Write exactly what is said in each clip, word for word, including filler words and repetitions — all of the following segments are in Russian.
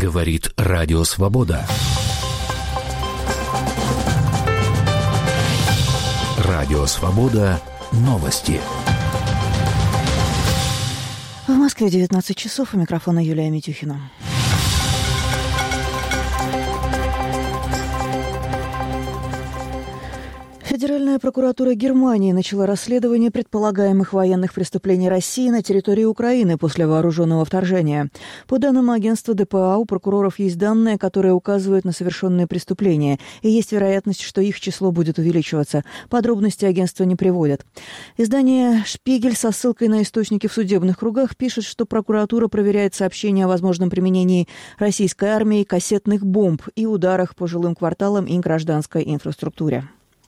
Говорит Радио Свобода. Радио Свобода. Новости. В Москве девятнадцать часов. У микрофона Юлия Митюхина. Федеральная прокуратура Германии начала расследование предполагаемых военных преступлений России на территории Украины после вооруженного вторжения. По данным агентства ДПА, у прокуроров есть данные, которые указывают на совершенные преступления, и есть вероятность, что их число будет увеличиваться. Подробности агентства не приводят. Издание «Шпигель» со ссылкой на источники в судебных кругах пишет, что прокуратура проверяет сообщения о возможном применении российской армией кассетных бомб и ударах по жилым кварталам и гражданской инфраструктуре.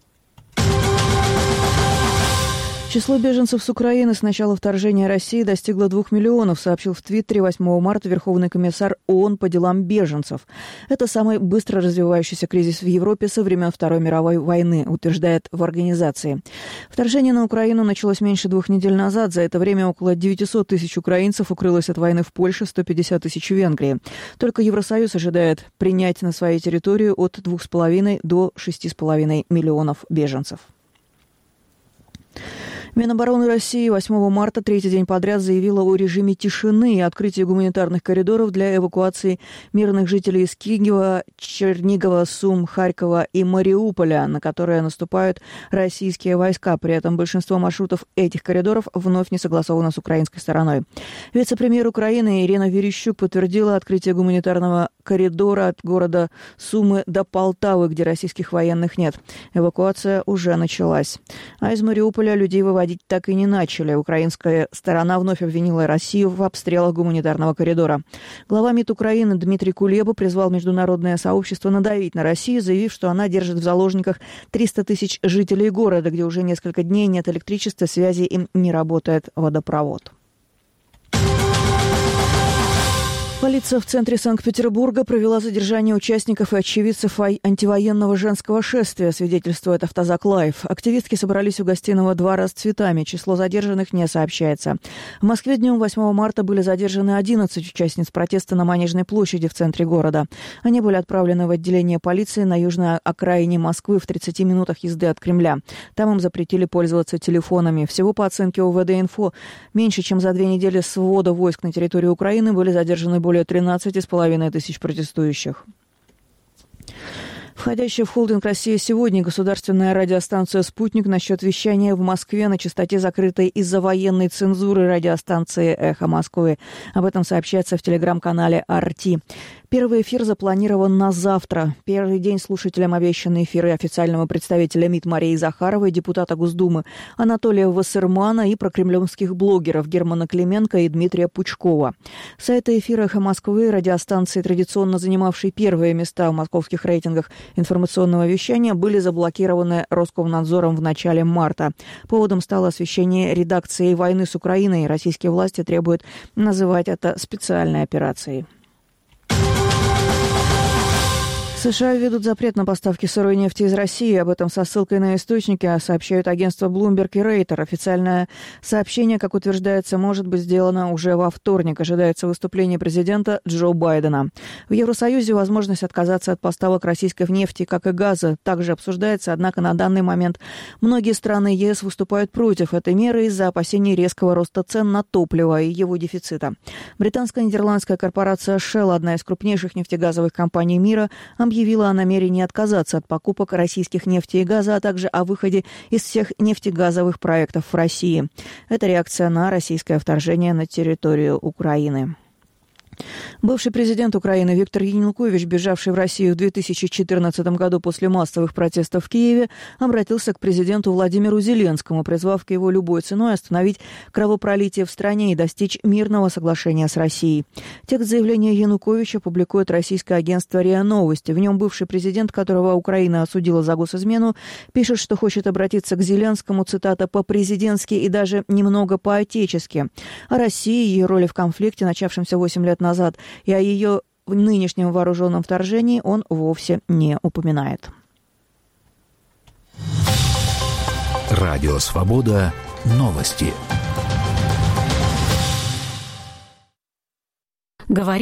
Число беженцев с Украины с начала вторжения России достигло двух миллионов, сообщил в Твиттере восьмого марта Верховный комиссар ООН по делам беженцев. Это самый быстро развивающийся кризис в Европе со времен Второй мировой войны, утверждает в организации. Вторжение на Украину началось меньше двух недель назад. За это время около девятьсот тысяч украинцев укрылось от войны в Польше, сто пятьдесят тысяч в Венгрии. Только Евросоюз ожидает принять на свою территорию от двух с половиной до шести с половиной миллионов беженцев. Минобороны России восьмого марта, третий день подряд, заявила о режиме тишины и открытии гуманитарных коридоров для эвакуации мирных жителей из Киева, Чернигова, Сум, Харькова и Мариуполя, на которые наступают российские войска. При этом большинство маршрутов этих коридоров вновь не согласовано с украинской стороной. Вице-премьер Украины Ирина Верещук подтвердила открытие гуманитарного коридора от города Сумы до Полтавы, где российских военных нет. Эвакуация уже началась. А из Мариуполя людей выводить так и не начали. Украинская сторона вновь обвинила Россию в обстрелах гуманитарного коридора. Глава МИД Украины Дмитрий Кулеба призвал международное сообщество надавить на Россию, заявив, что она держит в заложниках триста тысяч жителей города, где уже несколько дней нет электричества, связи и не работает водопровод. Полиция в центре Санкт-Петербурга провела задержание участников и очевидцев антивоенного женского шествия, свидетельствует Автозак Лайв. Активистки собрались у гостиного двора с цветами. Число задержанных не сообщается. В Москве днем восьмого марта были задержаны одиннадцать участниц протеста на Манежной площади в центре города. Они были отправлены в отделение полиции на южной окраине Москвы в тридцати минутах езды от Кремля. Там им запретили пользоваться телефонами. Всего по оценке ОВД-Инфо, меньше чем за две недели с ввода войск на территорию Украины были задержаны более более тринадцати с половиной тысяч протестующих. Входящая в холдинг «Россия сегодня» государственная радиостанция «Спутник» насчет вещания в Москве на частоте, закрытой из-за военной цензуры радиостанции «Эхо Москвы». Об этом сообщается в телеграм-канале ар ти. Первый эфир запланирован на завтра. Первый день слушателям обещаны эфиры официального представителя МИД Марии Захаровой, депутата Госдумы Анатолия Вассермана и прокремлевских блогеров Германа Клименко и Дмитрия Пучкова. Сайты эфира «Эхо Москвы», радиостанции, традиционно занимавшие первые места в московских рейтингах информационного вещания, были заблокированы Роскомнадзором в начале марта. Поводом стало освещение редакции «Войны с Украиной». Российские власти требуют называть это специальной операцией. США введут запрет на поставки сырой нефти из России. Об этом со ссылкой на источники сообщают агентства Bloomberg и Рейтер. Официальное сообщение, как утверждается, может быть сделано уже во вторник. Ожидается выступление президента Джо Байдена. В Евросоюзе возможность отказаться от поставок российской нефти, как и газа, также обсуждается. Однако на данный момент многие страны ЕС выступают против этой меры из-за опасений резкого роста цен на топливо и его дефицита. Британская нидерландская корпорация Shell, одна из крупнейших нефтегазовых компаний мира, объявила о намерении отказаться от покупок российских нефти и газа, а также о выходе из всех нефтегазовых проектов в России. Это реакция на российское вторжение на территорию Украины. Бывший президент Украины Виктор Янукович, бежавший в Россию в две тысячи четырнадцатом году после массовых протестов в Киеве, обратился к президенту Владимиру Зеленскому, призвав к его любой ценой остановить кровопролитие в стране и достичь мирного соглашения с Россией. Текст заявления Януковича публикует российское агентство РИА Новости. В нем бывший президент, которого Украина осудила за госизмену, пишет, что хочет обратиться к Зеленскому, цитата, «по-президентски и даже немного по-отечески». О России, ее роли в конфликте, начавшемся восемь лет назад, и о ее нынешнем вооруженном вторжении он вовсе не упоминает. Радио Свобода. Новости. Говорит